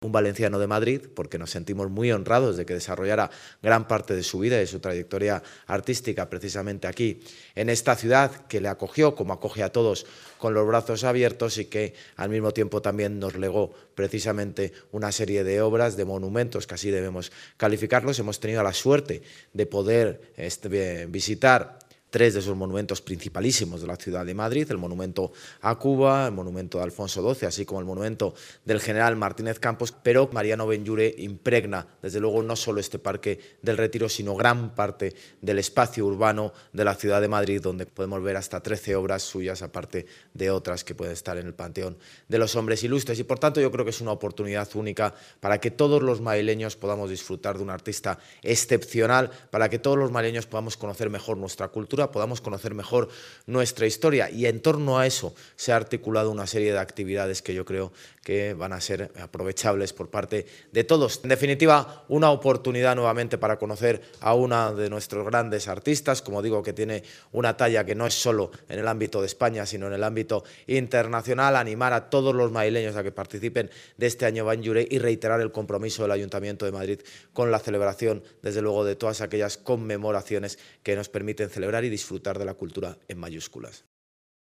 un valenciano de Madrid, porque nos sentimos muy honrados de que desarrollara gran parte de su vida y de su trayectoria artística precisamente aquí, en esta ciudad, que le acogió, como acoge a todos, con los brazos abiertos y que al mismo tiempo también nos legó precisamente una serie de obras, de monumentos, que así debemos calificarlos. Hemos tenido la suerte de poder visitar tres de sus monumentos principalísimos de la ciudad de Madrid: el monumento a Cuba, el monumento de Alfonso XII, así como el monumento del general Martínez Campos. Pero Mariano Benlliure impregna, desde luego, no solo este Parque del Retiro, sino gran parte del espacio urbano de la ciudad de Madrid, donde podemos ver hasta 13 obras suyas, aparte de otras que pueden estar en el Panteón de los Hombres Ilustres. Y por tanto yo creo que es una oportunidad única para que todos los madrileños podamos disfrutar de un artista excepcional, para que todos los madrileños podamos conocer mejor nuestra cultura, podamos conocer mejor nuestra historia, y en torno a eso se ha articulado una serie de actividades que yo creo que van a ser aprovechables por parte de todos. En definitiva, una oportunidad nuevamente para conocer a una de nuestros grandes artistas, como digo, que tiene una talla que no es solo en el ámbito de España, sino en el ámbito internacional. Animar a todos los madrileños a que participen de este año Benlliure y reiterar el compromiso del Ayuntamiento de Madrid con la celebración, desde luego, de todas aquellas conmemoraciones que nos permiten celebrar y disfrutar de la cultura en mayúsculas.